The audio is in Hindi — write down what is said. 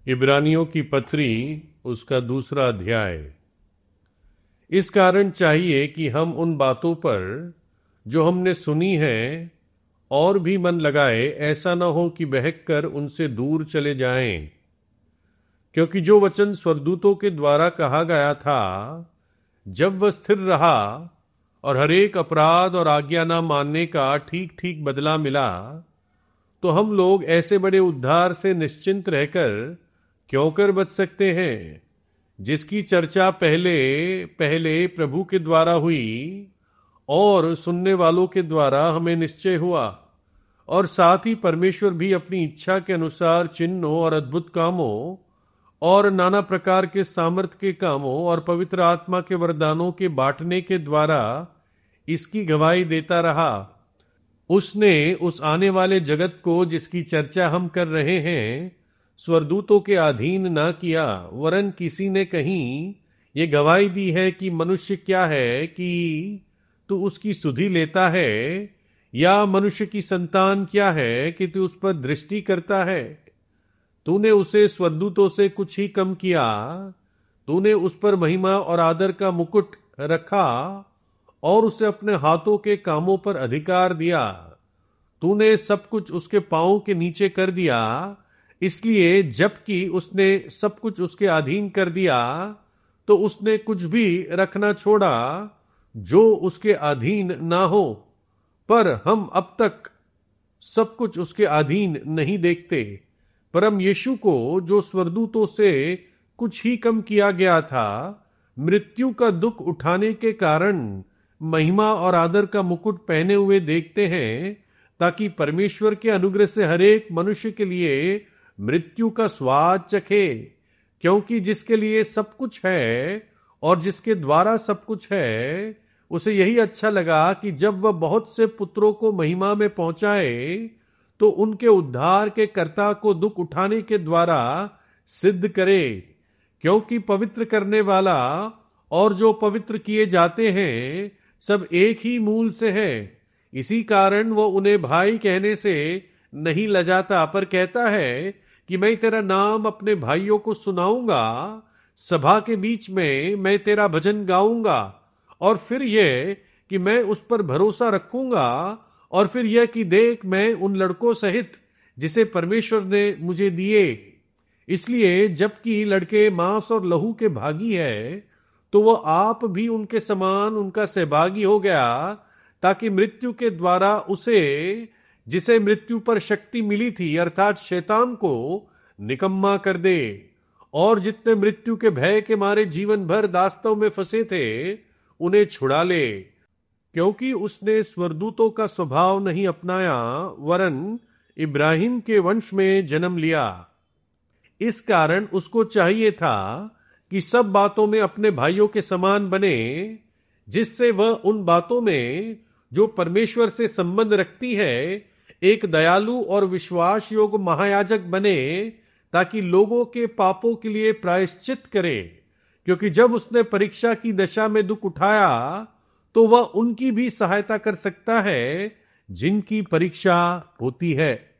इब्रानियों की पत्री उसका दूसरा अध्याय। इस कारण चाहिए कि हम उन बातों पर जो हमने सुनी है और भी मन लगाए, ऐसा न हो कि बहक कर उनसे दूर चले जाएं। क्योंकि जो वचन स्वर्गदूतों के द्वारा कहा गया था, जब वह स्थिर रहा और हर एक अपराध और आज्ञा न मानने का ठीक ठीक बदला मिला, तो हम लोग ऐसे बड़े उद्धार से निश्चिंत रहकर क्यों कर बच सकते हैं, जिसकी चर्चा पहले पहले प्रभु के द्वारा हुई और सुनने वालों के द्वारा हमें निश्चय हुआ। और साथ ही परमेश्वर भी अपनी इच्छा के अनुसार चिन्हों और अद्भुत कामों और नाना प्रकार के सामर्थ के कामों और पवित्र आत्मा के वरदानों के बांटने के द्वारा इसकी गवाही देता रहा। उसने उस आने वाले जगत को, जिसकी चर्चा हम कर रहे हैं, स्वर्गदूतों के अधीन न किया, वरन किसी ने कहीं ये गवाही दी है कि मनुष्य क्या है कि तू उसकी सुधि लेता है, या मनुष्य की संतान क्या है कि तू उस पर दृष्टि करता है। तूने उसे स्वर्गदूतों से कुछ ही कम किया। तूने उस पर महिमा और आदर का मुकुट रखा और उसे अपने हाथों के कामों पर अधिकार दिया। तूने सब कुछ उसके पांवों के नीचे कर दिया, इसलिए जबकि उसने सब कुछ उसके अधीन कर दिया, तो उसने कुछ भी रखना छोड़ा जो उसके अधीन ना हो। पर हम अब तक सब कुछ उसके अधीन नहीं देखते। परम यीशु को, जो स्वर्गदूतों से कुछ ही कम किया गया था, मृत्यु का दुख उठाने के कारण महिमा और आदर का मुकुट पहने हुए देखते हैं, ताकि परमेश्वर के अनुग्रह से हरेक मनुष्य के लिए मृत्यु का स्वाद चखे। क्योंकि जिसके लिए सब कुछ है और जिसके द्वारा सब कुछ है, उसे यही अच्छा लगा कि जब वह बहुत से पुत्रों को महिमा में पहुंचाए, तो उनके उद्धार के कर्ता को दुख उठाने के द्वारा सिद्ध करे। क्योंकि पवित्र करने वाला और जो पवित्र किए जाते हैं, सब एक ही मूल से है। इसी कारण वो उन्हें भाई कहने से नहीं लजाता, पर कहता है कि मैं तेरा नाम अपने भाइयों को सुनाऊंगा, सभा के बीच में मैं तेरा भजन गाऊंगा। और फिर यह कि मैं उस पर भरोसा रखूंगा, और फिर यह कि देख, मैं उन लड़कों सहित जिसे परमेश्वर ने मुझे दिए। इसलिए जबकि लड़के मांस और लहू के भागी है, तो वह आप भी उनके समान उनका सहभागी हो गया, ताकि मृत्यु के द्वारा उसे, जिसे मृत्यु पर शक्ति मिली थी, अर्थात शैतान को निकम्मा कर दे। और जितने मृत्यु के भय के मारे जीवन भर दास्तों में फंसे थे, उन्हें छुड़ा ले। क्योंकि उसने स्वर्गदूतों का स्वभाव नहीं अपनाया, वरन इब्राहिम के वंश में जन्म लिया। इस कारण उसको चाहिए था कि सब बातों में अपने भाइयों के समान बने, जिससे वह उन बातों में जो परमेश्वर से संबंध रखती है एक दयालु और विश्वास योग्य महायाजक बने, ताकि लोगों के पापों के लिए प्रायश्चित करे। क्योंकि जब उसने परीक्षा की दशा में दुख उठाया, तो वह उनकी भी सहायता कर सकता है जिनकी परीक्षा होती है।